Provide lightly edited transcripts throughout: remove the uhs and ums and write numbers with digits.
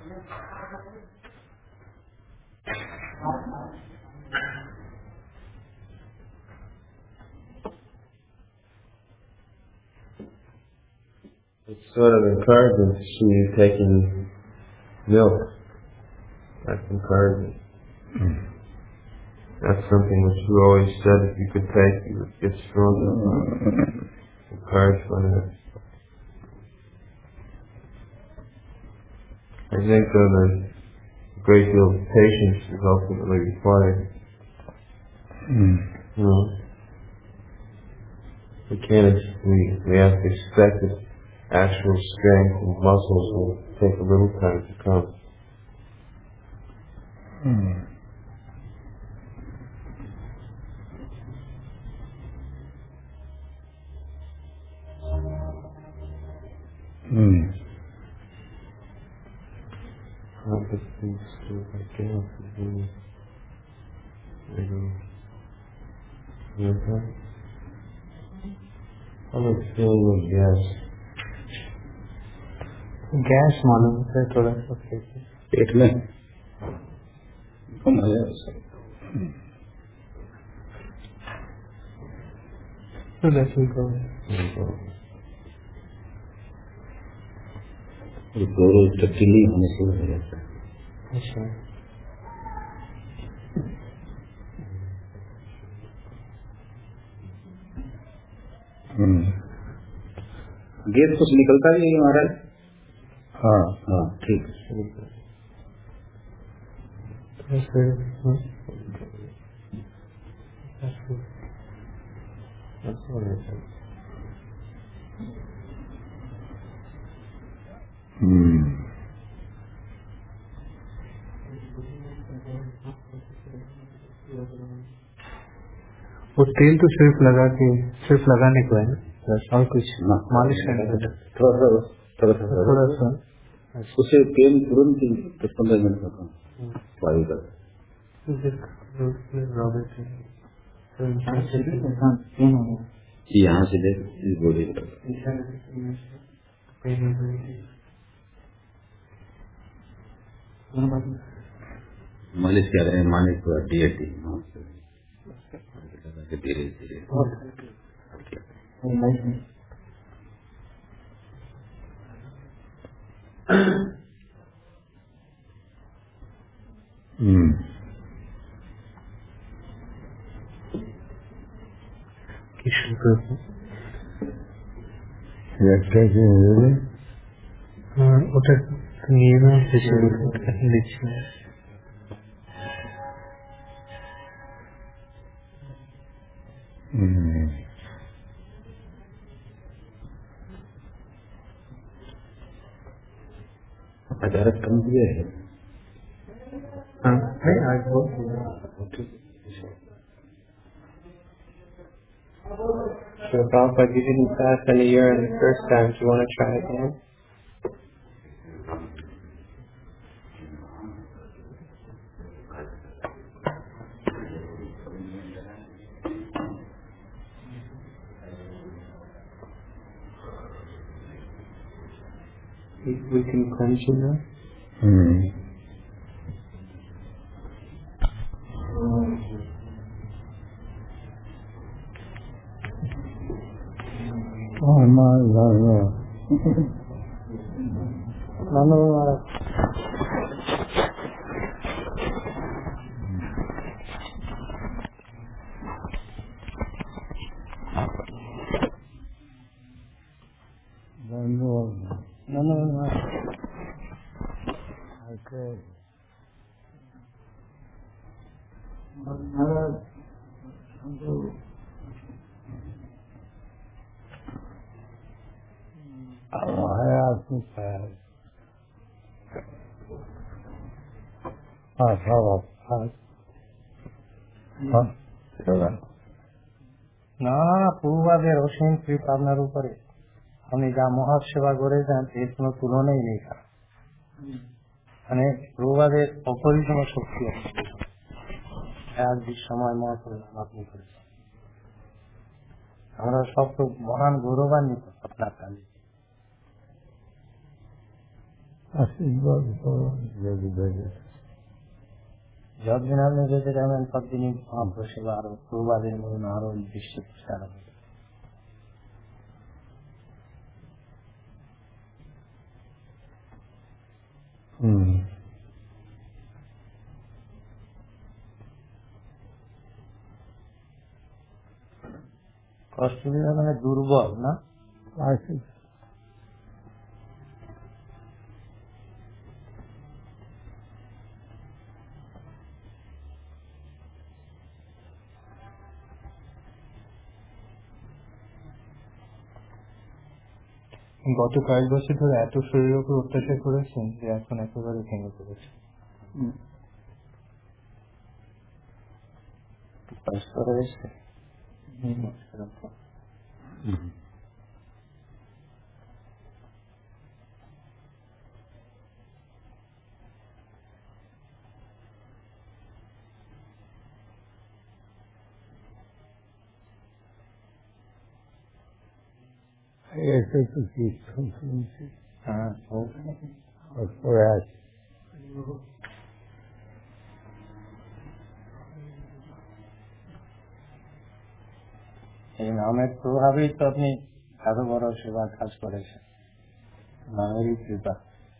It's sort of encouraging to see you taking milk. That's encouraging. That's something which you always said if you could take, you would get stronger. Encouraged by that. I think that a great deal of patience is ultimately required. We can't, we have to expect that actual strength and muscles will take a little time to come. How does things do like gas? I'm a feeling of gas. Gas मालूम है थोड़ा सा पेट में कम है तो लेकिन को गोरो तकलीफ होने से हो जाता है। अच्छा गैस कुछ निकलता भी है महाराज। हाँ हाँ ठीक है। वो तेल तो सिर्फ लगाने को है और कुछ मालिश करने को थोड़ा सा उसे पेन तुरंत 10-15 मिनट में कम वायु कर यहाँ से ले इस बॉडी मालिश कर रहे हैं मालिश को हड्डी धीरे धीरे ওটা নিয়ে না দিচ্ছি अचानक कम दिया है। हाँ आज बहुत So Prabhupada, you didn't fast in a year the first time. Do you want to try again? We can cleanse you now. Oh my God! No. Okay. ના પૂર્વાદે રોશની ત્રિપાદના રૂપરે અમે જ્યાં મોહક સેવા ગોરે ત્યાં દેશનો તુલનો નહીં ખા અને પૂર્વાદે અપરિસમ શક્તિ આજ भी समय महत्व આપવું પડે અમારા સબ તો મહાન ગૌરવાન્વિત अपना काली আশীর্বাদ যতদিন আপনি যেতে যাবেন ততদিনই মহাপ্রভু সেবা আরো প্রবাদের মতন আরো দৃষ্টি প্রসার হবে। কষ্ট দিলে মানে দুর্বল না গত কয়েক বছর ধরে এত শরীরের উপর অত্যাচার করেছেন যে এখন একেবারে ভেঙে পড়েছে। কষ্ট হয়েছে ऐसे तो कीर्तन सुनते और प्रयास এই নামের প্রভাবেই তো আপনি এত বড় সেবা কাজ করেছেন, নামেরই কৃপা।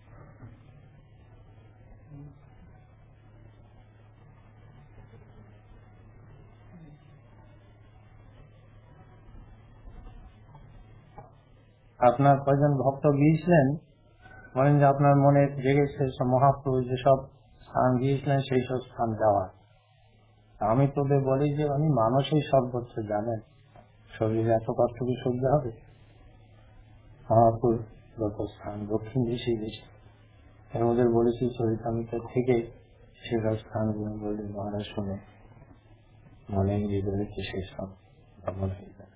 আপনার কয়জন ভক্ত গিয়েছিলেন বলেন যে আপনার মনে জেগেছে মহাপ্রভু যেসব স্থান গিয়েছিলেন সেই সব স্থান যাওয়া। আমি তোদের বলি যে আমি মানুষই সর্বোচ্চ জানেন, শরীরে এত কষ্ট কি সহ্য হবে? মহাপুর যত স্থান দক্ষিণ দিশেই গেছে, এর মধ্যে বলেছি চরিতামিতা থেকে সেসব স্থানগুলো বললে মহারাজ শুনে মনে গিয়ে বলেছে সেই সব ভ্রমণ হয়ে যাবে।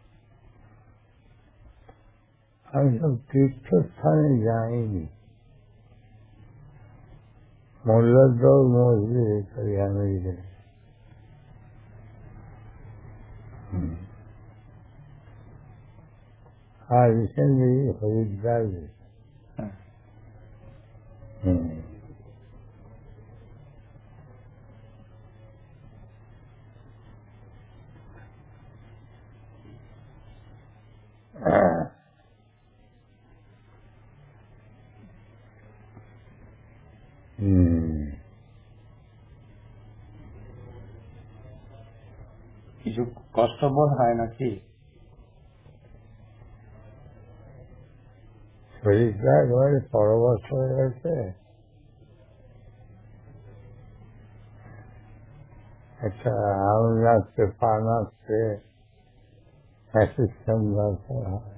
আমি সব তীর্থস্থানে যাইনি, মোল্লারদৌল মসজিদ আমেরিকা আর রিসেন্টলি হরিদ্বার কিছু কষ্ট বোধ হয় নাকি? শরীরটা একেবারে পরবশ হয়ে গেছে, একটা আউল লাগছে, পা লাগছে, সিস্টেম দরকার হয়,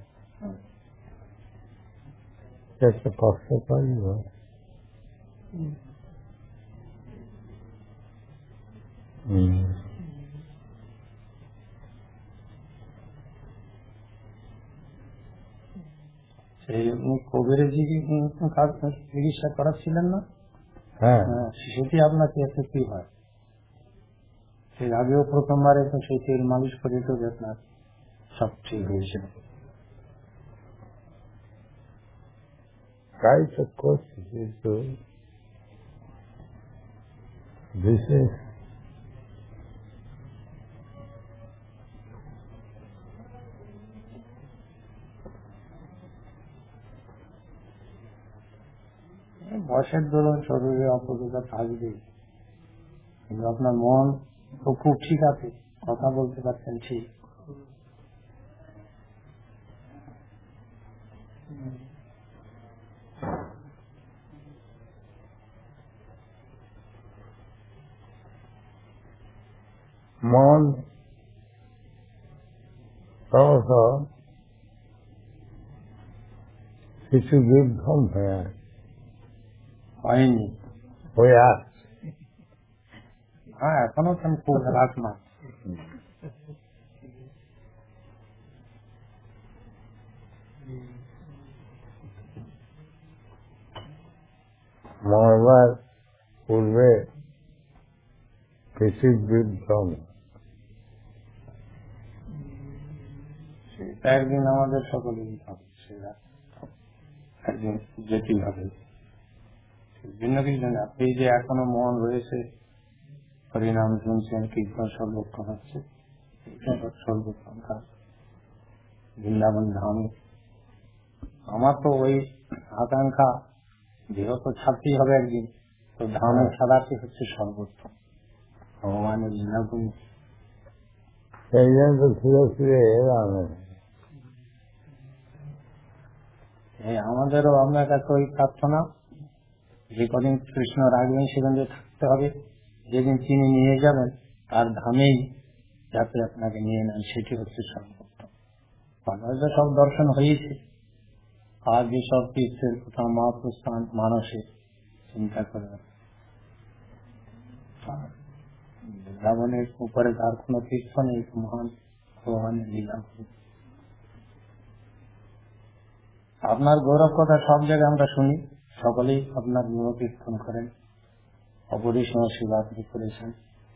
একটা কষ্ট পারি হয়। সেই কবিরাজি চিকিৎসা করাচ্ছিলেন না? হ্যাঁ, সেটি আপনাকে কি হয়? সেই আগেও প্রথমবারে তো সেই তেল মালিশ করে তো আপনার সব ঠিক হয়েছিল। তাই তো করছি, কিন্তু বিশেষ বয়সের দরুন শরীরে অপরতা থাকবে, কিন্তু আপনার মন তো খুব ঠিক আছে, কথা বলতে পারছেন ঠিক। মন কিছু বিভ্রম হয়নি, হয়ে আসছে। হ্যাঁ, এখনো খুব রাত না। মরবার পূর্বে কিছু বিভ্রম, সেটা একদিন আমাদের সকলেরই হবে, সেটা একদিন যেতেই হবে। ভিন্ন কিছু জন্য আপনি যে এখনো মন রয়েছে, হরিনাম শুনছেন, কীর্তন সর্বক্ষণ হচ্ছে, সর্বক্ষণ কাজ বৃন্দাবন ধামে। আমার তো ওই আকাঙ্ক্ষা, দেহ তো ছাড়তেই হবে একদিন, তো ধামে ছাড়াতে হচ্ছে সর্বোত্তম ভগবানের লীলাভূমি। সেই জন্য তো ফিরে ফিরে এলাম। আমাদেরও আপনার কাছে ওই প্রার্থনা, যে কদিন কৃষ্ণ রাখবেন সেদিন যে থাকতে হবে, যেদিন তিনি নিয়ে যাবেন তার ধামেই যাতে আপনাকে নিয়ে নেন, সেটি হচ্ছে সর্বোত্তম। বাংলাদেশে সব দর্শন হয়েছে, আর যেসব তীর্থের কোথাও মহাপ্রস্থান মানসে চিন্তা করে, বৃন্দাবনের উপরে তার কোন তীর্থ নেই, মহান ভগবানের লীলা। আপনার গৌরব কথা সব জায়গায় আমরা শুনি, সকলেই আপনার গুণ কীর্তন করেন, অপরিসীম সেবা আপনি করেছেন।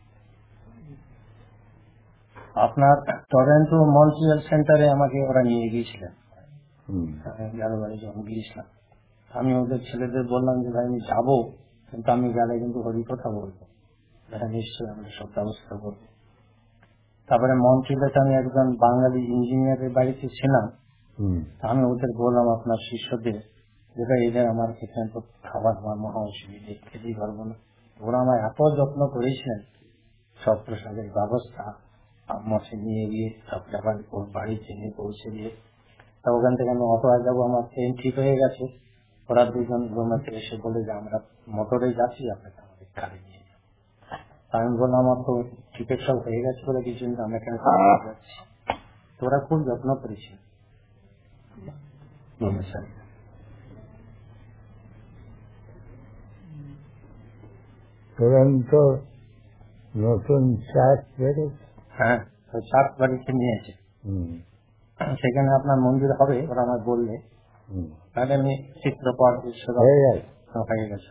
আপনার টরেন্টো মন্ট্রিয়াল সেন্টারে আমাকে ওরা নিয়ে গিয়েছিলেন, 11 বারে যখন গিয়েছিলাম, আমি ওদের ছেলেদের বললাম যে ভাই আমি যাবো, কিন্তু আমি গেলে কিন্তু হরি কথা বলবো, দেখা নিশ্চয়ই আমরা সব ব্যবস্থা করবো। তারপরে মন্ট্রিয়ালে আমি একজন বাঙালি ইঞ্জিনিয়ারের বাড়িতে ছিলাম, আমি ওদের বললাম আপনার শিষ্যদের, যেটা এদের আমার এখানে তো খাবার আমার মহা অসুবিধে, খেতেই পারবো না। ওরা আমার এত যত্ন করেছিলেন, সব প্রসাদের ব্যবস্থা আমাকে নিয়ে গিয়ে তারপরে আবার ওর বাড়িতে নিয়ে পৌঁছে দিয়ে, তা ওখান থেকে আমি অটো যাবো, আমার ট্রেন ঠিক হয়ে গেছে। ওরা দুজন রোমাতে এসে বলে যে আমরা মোটরে যাচ্ছি, আপনাকে আমাদের গাড়ি নিয়ে যাবো। আমি বললাম আমার তো টিকিট সব হয়ে গেছে বলে কিছু, আমরা এখানে যাচ্ছি। ওরা খুব যত্ন করেছে। টরন্টো নতুন চার্চ বেড়েছে, হ্যাঁ, চার্চ বাড়িতে নিয়েছে, সেখানে আপনার মন্দির হবে ওরা আমার বললে, তাহলে আমি চিত্রপট হয়ে গেছে।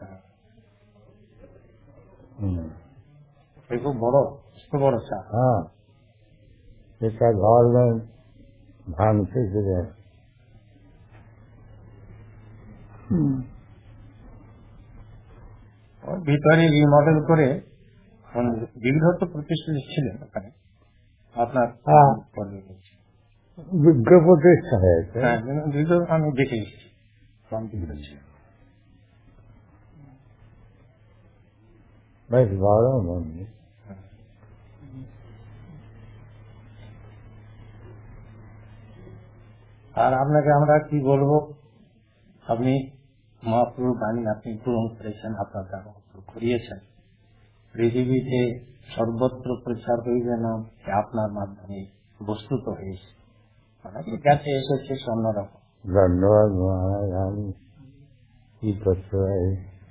খুব বড় বড় চা, হ্যাঁ, সেটা গভর্নমেন্ট ভাঙতে ছিল। ভিতরে রিমডেল করে দীর্ঘ তো প্রতিষ্ঠিত ছিলেন ওখানে আপনার, বিজ্ঞ প্রতিষ্ঠা হয়েছে। হ্যাঁ, দীর্ঘ আমি দেখে এসেছি। বেশ বড় মন্দির। আর আপনাকে আমরা কি বলবো, আপনি মহাপ্রভু বাণী আপনি পূরণ করেছেন, আপনার দ্বারা করিয়েছেন, পৃথিবীতে সর্বত্র প্রচার হইবে না আপনার মাধ্যমে বস্তুত হয়েছে, অনেকের কাছে এসেছে অন্যরকম। ধন্যবাদ মহারাজ, আমি কি করতে পারি,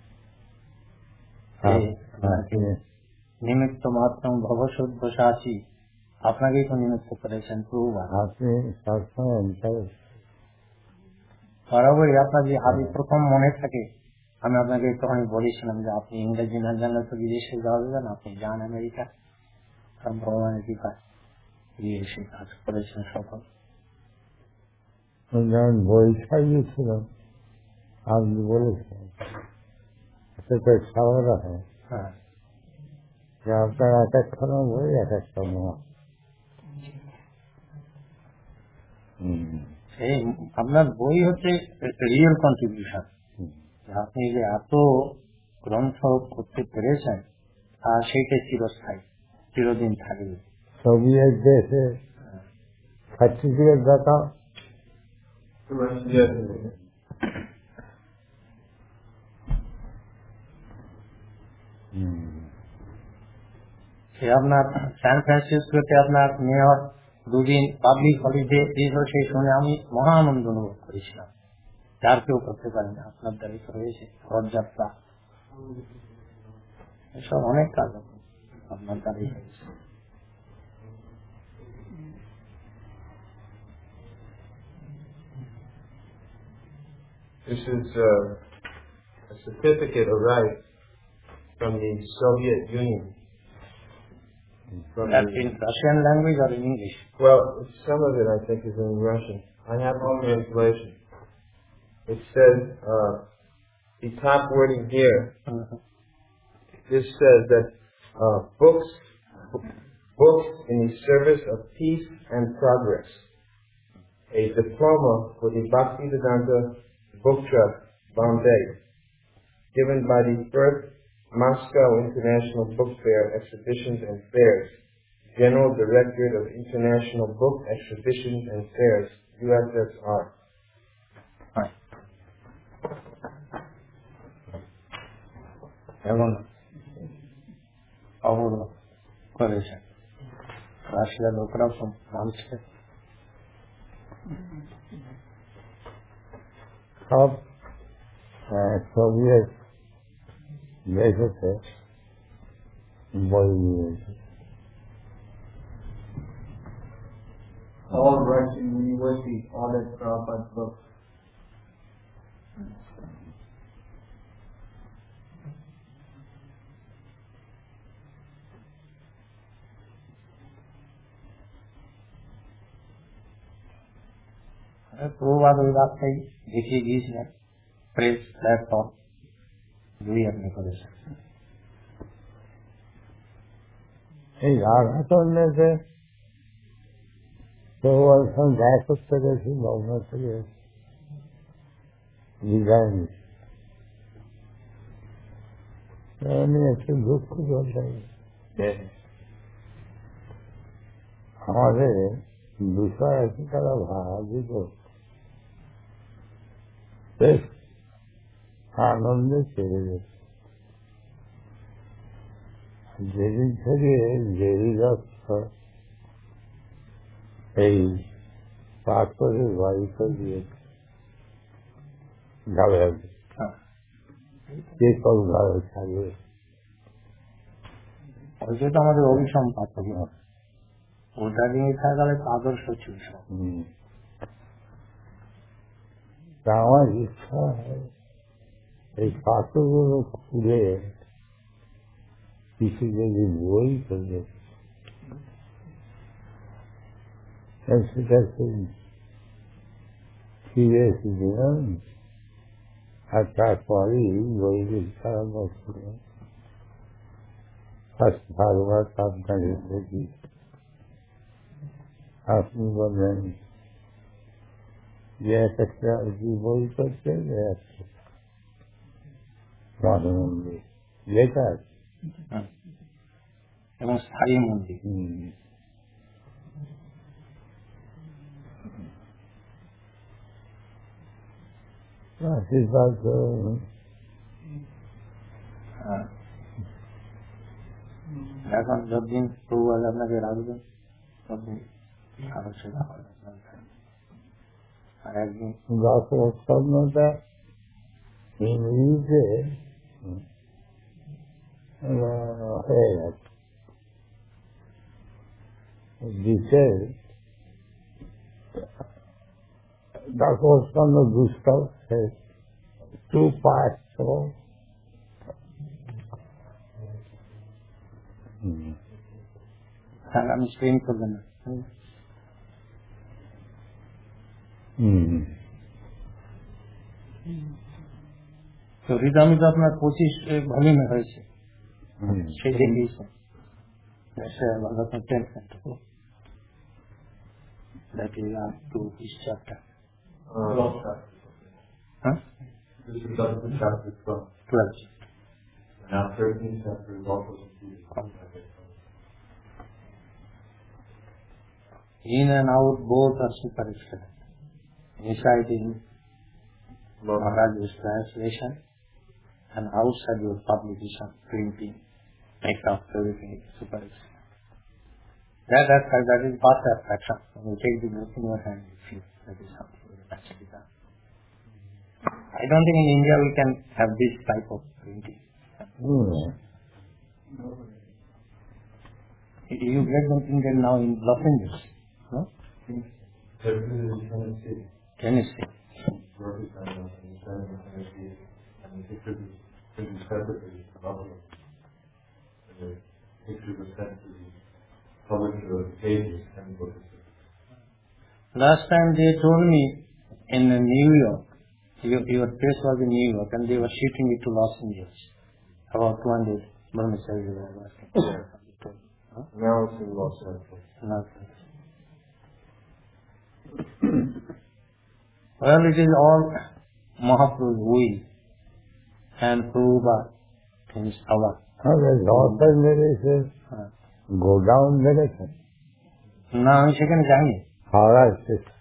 নিমিত্ত মাত্র ভবসুদ্দশাসী, আপনাকেই তো নিমিত্ত করেছেন প্রভু। আপনি সবসময় বরাবরই আপনার যে হাবি প্রথম মনে থাকে, আমি আপনাকে তখন বলেছিলাম যে আপনি ইংরেজি না জানলে তো বিদেশে যাওয়া যাবে না, আপনি যান আমেরিকা, ভগবানের কৃপায় গিয়ে এসে কাজ করেছেন সফল। বই ছাড়িয়েছিলাম, আপনি বলেছেন সেটা খাওয়ানো হয়, আপনার এক একখানা বই এক একটা মত। আপনার বই হচ্ছে রিয়েল কন্ট্রিবিউশন, আপনি যে এত গ্রন্থ করতে পেরেছেন, আর সেইটা চিরস্থায়ী, চিরদিন থাকবে। সোভিয়েত দেশে সার্টিফিকেট দেখাও, আপনার স্যান ফ্রান্সিসকোতে আপনার মেয়র দুদিন পাবলিক হলিডে দিয়েছিল, সেই শুনে আমি মহা আনন্দ অনুভব করেছিলাম, যার কেউ করতে পারে না। আপনার দায়িত্ব রয়েছে রথযাত্রা, এসব অনেক কাজ আপনার দাঁড়িয়ে হয়েছে। This is a certificate arrived from the Soviet Union. That's in Russian language or in English? Well, some of it I think is in Russian. I have the translation. It says, the top wording here, this says that books in the service of peace and progress. A diploma for the Bhaktivedanta Book Trust, Bombay, given by the first Moscow International Book Fair Exhibitions and Fairs, General Directorate of International Book Exhibitions and Fairs, USSR. এবং অবরোধ করেছেন রাশিয়ার লোকরা মানছে সব Soviet দেশেতে বই নিয়েছে all Russian universities ordered Prabhupada's books. Prabhupada ওই রাস্তায় দেখিয়ে গিয়েছিলেন প্রেস প্ল্যাটফর্ম দুই আপনি করেছেন এই রাধাচন্দ্রকে প্রভুপাদ সঙ্গে দেখা করতে গেছি ভবনা থেকে বিদায় নিয়ে একটু দুঃখ চলতে আমাদের 280 টাকা ভাড়া দিত বেশ আনন্দে চলে যেত যেদিন থেকে জেরি দপ্তর এই পাথরের বাড়িতে দিয়েছে গাবে কে কল গাবে থাকবে ওইটা তো আমাদের অভিসম পাথর ওটা নিয়ে থাকলে আদর্শ ছিল সব আমার ইচ্ছা হয় এই পাথরগুলো খুলে কিছু যদি বই করে সেটাকে ফিরে এসেছিলাম আর তারপরেই বইগুলি আরম্ভ করলাম ফার্স্ট ভাগবত আপনাকে দেখি আপনি বললেন যে একটা বই করছে মন্দির লেখা আছে এবং স্থায়ী মন্দির আশীর্বাদ এখন যতদিন প্রভুপাদ আপনাকে রাখবেন ততদিন আরো সেবা করবেন আর একদিন স্বপ্নটা ইংরেজিতে হয়ে গেছে বিশেষ Dr. Gustav has 2 parts. I'm staying for them. তো হৃদয়মিত আপনার 25 ভলিউমে হয়েছে সেই দেখিয়েছেন that is up to this chapter. This is up to chapter 12. Now 13th chapter is also completed. In and out both are super excellent. Inside in Maharaj's translation and outside your publication, printing, makeup, everything is super excellent. That is past abstraction. When you take the book in your hand, you feel that is something that has to be done. I don't think in India we can have this type of printing. You get them printed now in Los Angeles, no? Tennessee. And the pictures printed separately, the pictures were sent to the publisher of the pages and books. Last time they told me in New York, Your place was in New York and they were shifting it to Los Angeles. About 200 brahmacharis were working. Huh? Now it's in Los Angeles. Well, it is all Mahaprabhu's will and Prabhupada means our. Los Angeles go down direction. Now সেখানে যায়নি. Alright.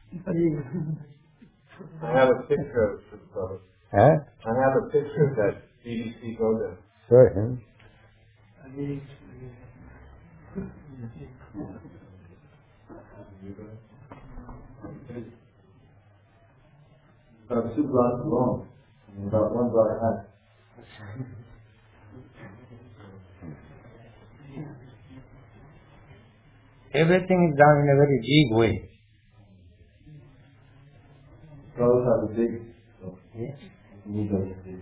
I have a picture of this brother. Eh? I have a picture of that BBC go there. Show him. About 2 blocks long, and about 1 block high. Everything is done in a very big way. Those are the big. Yes. Need those big.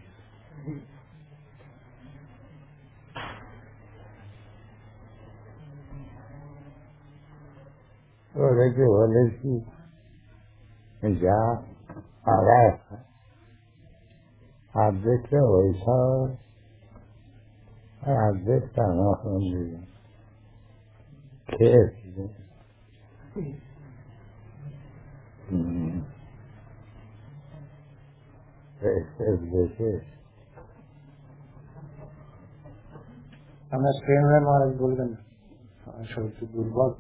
तो देखिए बोले कि जा आ रहा है आप देखते हो वैसा आप देखता ना खेत ऐसे हमें स्पेन में महाराज बोल देना शोध दुर्भाग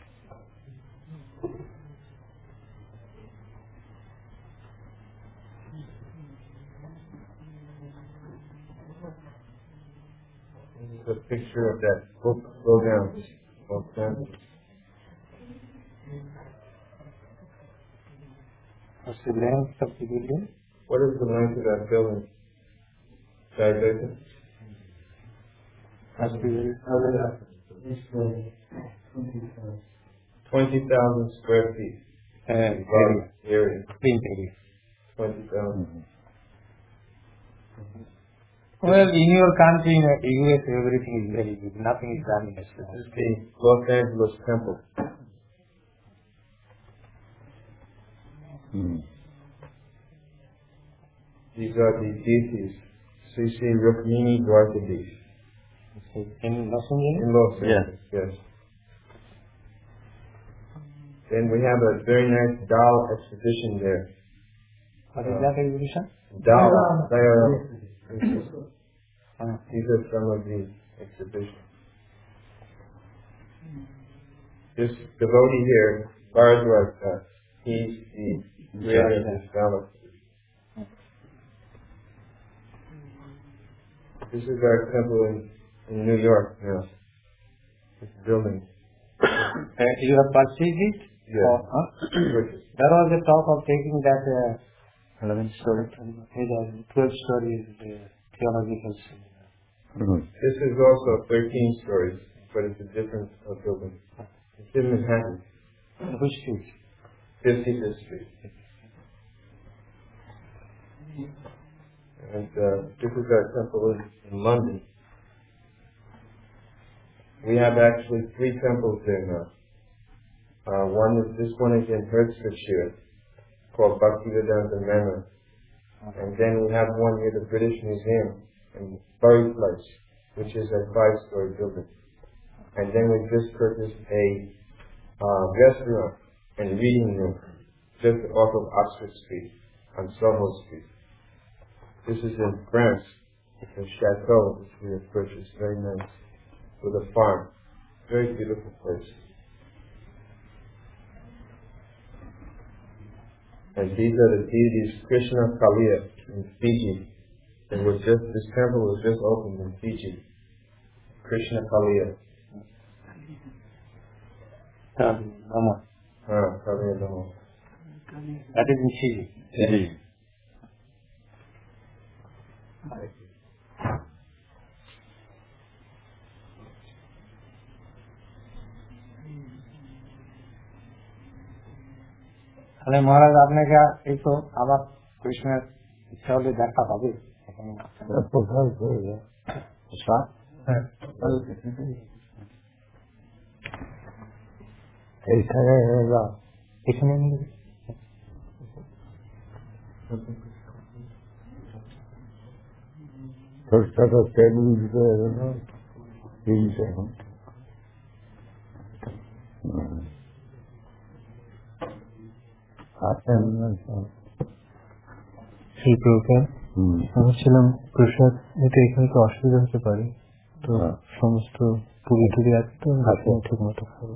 A picture of that book. Go down. What's the length of the building? What is the length of that building? Dilated? Must be very 20,000 square feet. Area. clean area. 20,000. Well, in your country, in the US, everything is very big. Nothing is done in a small This is the Los Angeles Temple. These are the deities. Sri Sri Rukmini Dwarkadish. In Los Angeles? In Los Angeles, yes. Then we have a very nice doll exhibition there. What is that exhibition? Doll. These are some of the exhibitions. This devotee here, Bharadwaj, he's the creator of this galaxy. This is our temple in New York now. This building. You have purchased it? Yes. There was a talk of taking that 11 story, 12 stories theological seminar. This is also 13 stories, but it's a different building. It's in Manhattan. Which street? 55th Street. And this is our temple in London. We have actually 3 temples there now. This one is in Hertfordshire, called Bhaktivedanta Manor. And then we have one near the British Museum in Bury Place, which is a 5-story building. And then we just purchased a restaurant and reading room just off of Oxford Street on Soho Street. This is in France. It's a chateau which we have purchased, very nice, with a farm. Very beautiful place. And these are the deities, Krishna Kaliya in Fiji. This temple was just opened in Fiji. Krishna Kaliya. Rama. Kaliya Rama. That is in Fiji. Fiji. अरे महाराज आपने क्या एक तो अब आप कृष्ण चौले देखा भाभी ছোট ছোট টেবিল দিতে কিনছে এখন। সেই প্রকার ভাবছিলাম প্রসাদ নিতে এখানে তো অসুবিধা হতে পারে, তো সমস্ত পুরি টুরি আছে তো ঠিক মতো খাবো।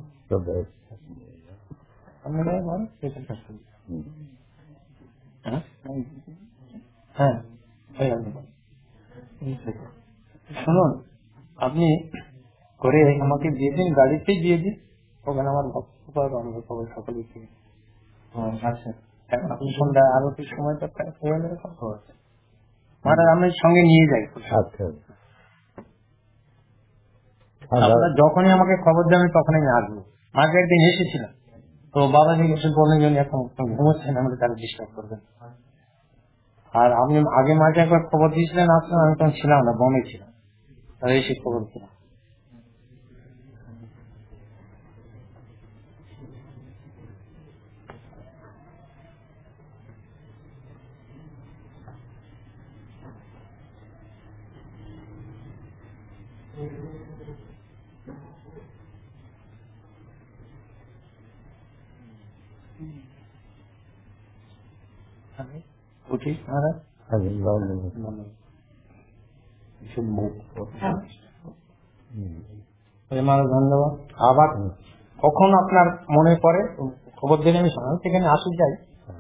হ্যাঁ শুনুন, আপনি করে আমাকে দিয়ে দিন, গাড়িতেই দিয়ে দিন, ওখানে আমার ভক্ত পারবো, আমরা সবাই সকলে থেকে। আচ্ছা, আপনি সন্ধ্যা আরতির সময় তো কথা আছে, মহারাজ আমি সঙ্গে নিয়ে যাই। আপনারা যখনই আমাকে খবর দেন আমি তখনই আমি আসবো। মাঝে একদিন এসেছিলাম, তো বাবাজি এসে বললেন যে এখন ঘুমোচ্ছেন, আমাদের তারা ডিস্টার্ব করবেন। আর আপনি আগে মাঝে একবার খবর দিয়েছিলেন আসলে, আমি তখন ছিলাম না, বমে ছিলাম, তারা এসে খবর দিলাম। উঠি মহারাজ, ধন্যবাদ। আবার কখন আপনার মনে পড়ে খবর দিলে আমি সঙ্গে সেখানে আসি যাই।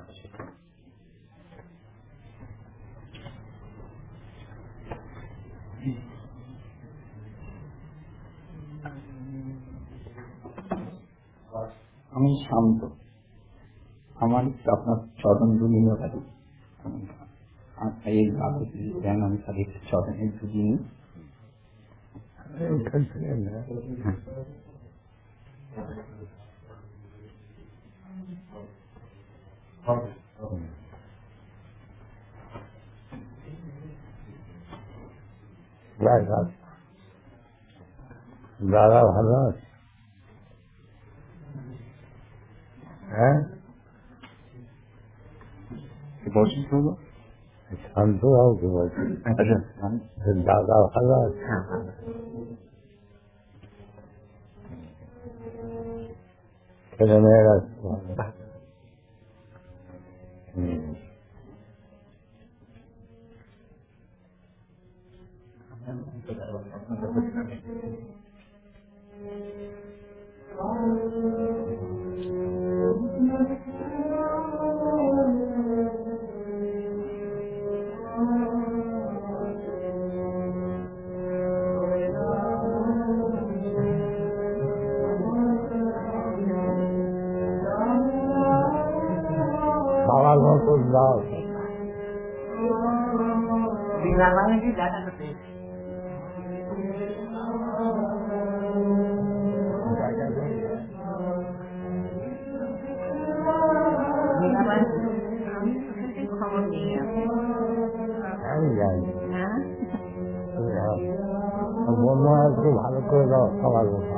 আমি শান্ত, আমার আপনার চরণ ধুলি পারি, এই জ্ঞান আমি তাদের চরণের ধুলি নিই। দাদা ভালো আছে? হ্যাঁ, শান্ত বাবুকে বলছি। দাদা ভালো আছে? ছেলে মেয়েরা বাবার মতো দাও। আমি জানি বন্ধু একটু ভালো করে দাও সবার মতো।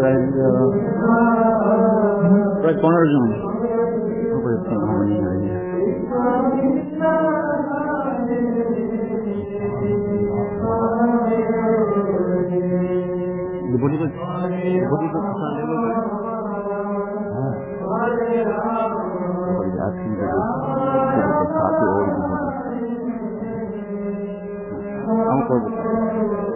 প্রায় 15 জন हम